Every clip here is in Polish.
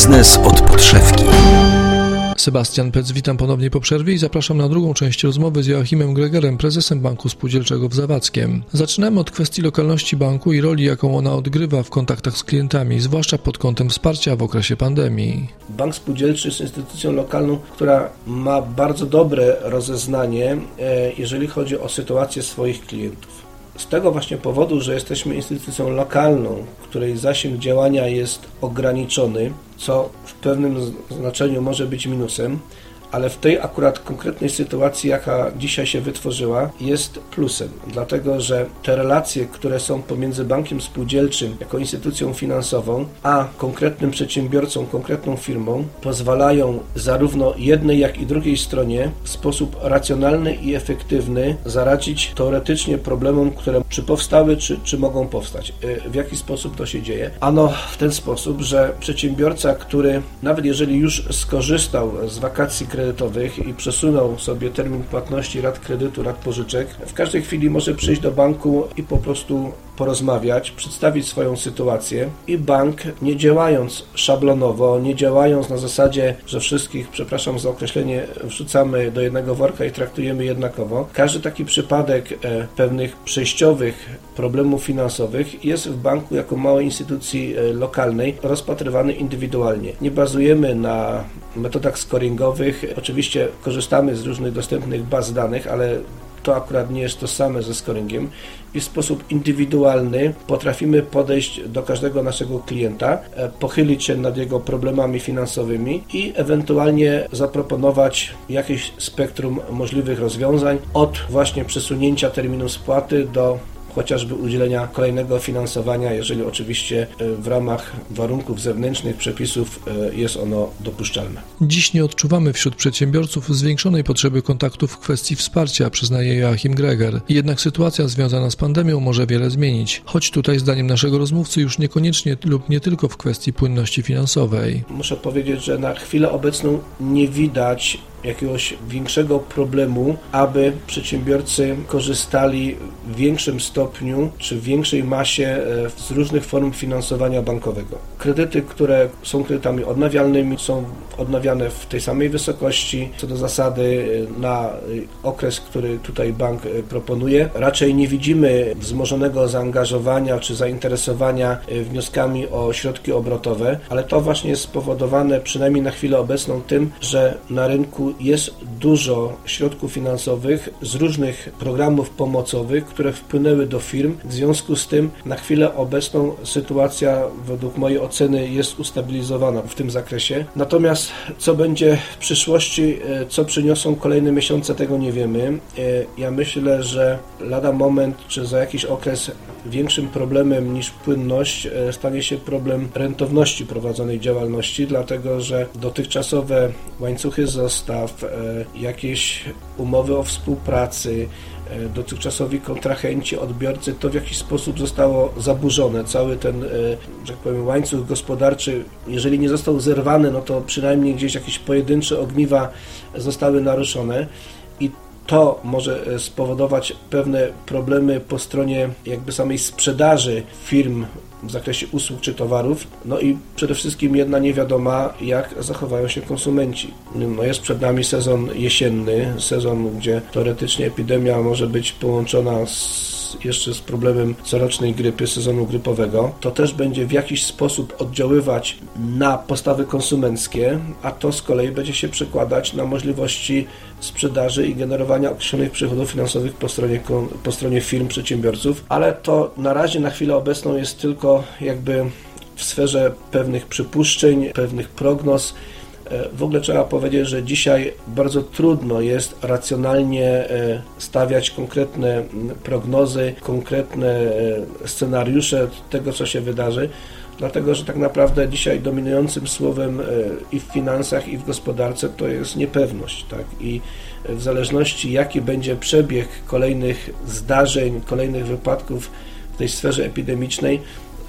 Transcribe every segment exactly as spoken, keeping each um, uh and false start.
Biznes od podszewki. Sebastian Pec, witam ponownie po przerwie i zapraszam na drugą część rozmowy z Joachimem Gregerem, prezesem Banku Spółdzielczego w Zawadzkiem. Zaczynamy od kwestii lokalności banku i roli, jaką ona odgrywa w kontaktach z klientami, zwłaszcza pod kątem wsparcia w okresie pandemii. Bank Spółdzielczy jest instytucją lokalną, która ma bardzo dobre rozeznanie, jeżeli chodzi o sytuację swoich klientów. Z tego właśnie powodu, że jesteśmy instytucją lokalną, której zasięg działania jest ograniczony, co w pewnym znaczeniu może być minusem, ale w tej akurat konkretnej sytuacji, jaka dzisiaj się wytworzyła, jest plusem, dlatego że te relacje, które są pomiędzy bankiem spółdzielczym jako instytucją finansową, a konkretnym przedsiębiorcą, konkretną firmą, pozwalają zarówno jednej, jak i drugiej stronie w sposób racjonalny i efektywny zaradzić teoretycznie problemom, które czy powstały, czy, czy mogą powstać. W jaki sposób to się dzieje? Ano w ten sposób, że przedsiębiorca, który nawet jeżeli już skorzystał z wakacji kredytowych, kredytowych i przesunął sobie termin płatności rat kredytu, rat pożyczek, w każdej chwili może przyjść do banku i po prostu porozmawiać, przedstawić swoją sytuację i bank, nie działając szablonowo, nie działając na zasadzie, że wszystkich, przepraszam za określenie, wrzucamy do jednego worka i traktujemy jednakowo, każdy taki przypadek e, pewnych przejściowych problemów finansowych jest w banku jako małej instytucji e, lokalnej rozpatrywany indywidualnie. Nie bazujemy na metodach scoringowych, oczywiście korzystamy z różnych dostępnych baz danych, ale to akurat nie jest to same ze scoringiem i w sposób indywidualny potrafimy podejść do każdego naszego klienta, pochylić się nad jego problemami finansowymi i ewentualnie zaproponować jakieś spektrum możliwych rozwiązań od właśnie przesunięcia terminu spłaty do chociażby udzielenia kolejnego finansowania, jeżeli oczywiście w ramach warunków zewnętrznych, przepisów jest ono dopuszczalne. Dziś nie odczuwamy wśród przedsiębiorców zwiększonej potrzeby kontaktów w kwestii wsparcia, przyznaje Joachim Greger. Jednak sytuacja związana z pandemią może wiele zmienić, choć tutaj zdaniem naszego rozmówcy już niekoniecznie lub nie tylko w kwestii płynności finansowej. Muszę powiedzieć, że na chwilę obecną nie widać jakiegoś większego problemu, aby przedsiębiorcy korzystali w większym stopniu czy w większej masie z różnych form finansowania bankowego. Kredyty, które są kredytami odnawialnymi, są odnawiane w tej samej wysokości, co do zasady na okres, który tutaj bank proponuje. Raczej nie widzimy wzmożonego zaangażowania czy zainteresowania wnioskami o środki obrotowe, ale to właśnie jest spowodowane przynajmniej na chwilę obecną tym, że na rynku jest dużo środków finansowych z różnych programów pomocowych, które wpłynęły do firm. W związku z tym na chwilę obecną sytuacja według mojej oceny jest ustabilizowana w tym zakresie. Natomiast co będzie w przyszłości, co przyniosą kolejne miesiące, tego nie wiemy. Ja myślę, że lada moment, czy za jakiś okres większym problemem niż płynność stanie się problem rentowności prowadzonej działalności, dlatego że dotychczasowe łańcuchy dostaw, jakieś umowy o współpracy, dotychczasowi kontrahenci, odbiorcy, to w jakiś sposób zostało zaburzone. Cały ten, że tak powiem, łańcuch gospodarczy, jeżeli nie został zerwany, no to przynajmniej gdzieś jakieś pojedyncze ogniwa zostały naruszone i to może spowodować pewne problemy po stronie jakby samej sprzedaży firm w zakresie usług czy towarów, no i przede wszystkim jedna niewiadoma, jak zachowają się konsumenci. No jest przed nami sezon jesienny, sezon, gdzie teoretycznie epidemia może być połączona z jeszcze z problemem corocznej grypy, sezonu grypowego. To też będzie w jakiś sposób oddziaływać na postawy konsumenckie, a to z kolei będzie się przekładać na możliwości sprzedaży i generowania określonych przychodów finansowych po stronie, po stronie firm, przedsiębiorców, ale to na razie na chwilę obecną jest tylko jakby w sferze pewnych przypuszczeń, pewnych prognoz. W ogóle trzeba powiedzieć, że dzisiaj bardzo trudno jest racjonalnie stawiać konkretne prognozy, konkretne scenariusze tego, co się wydarzy, dlatego że tak naprawdę dzisiaj dominującym słowem i w finansach, i w gospodarce to jest niepewność, tak? I w zależności jaki będzie przebieg kolejnych zdarzeń, kolejnych wypadków w tej sferze epidemicznej,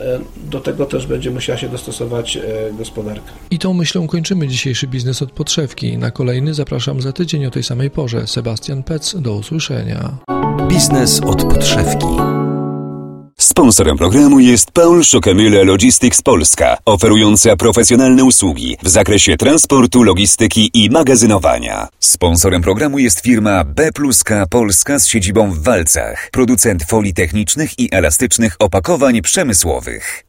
do tego też będzie musiała się dostosować gospodarka. I tą myślą kończymy dzisiejszy biznes od podszewki. Na kolejny zapraszam za tydzień o tej samej porze. Sebastian Pec, do usłyszenia. Biznes od podszewki. Sponsorem programu jest Paul Schockemühle Logistics Polska, oferująca profesjonalne usługi w zakresie transportu, logistyki i magazynowania. Sponsorem programu jest firma B plus K Polska z siedzibą w Walcach, producent folii technicznych i elastycznych opakowań przemysłowych.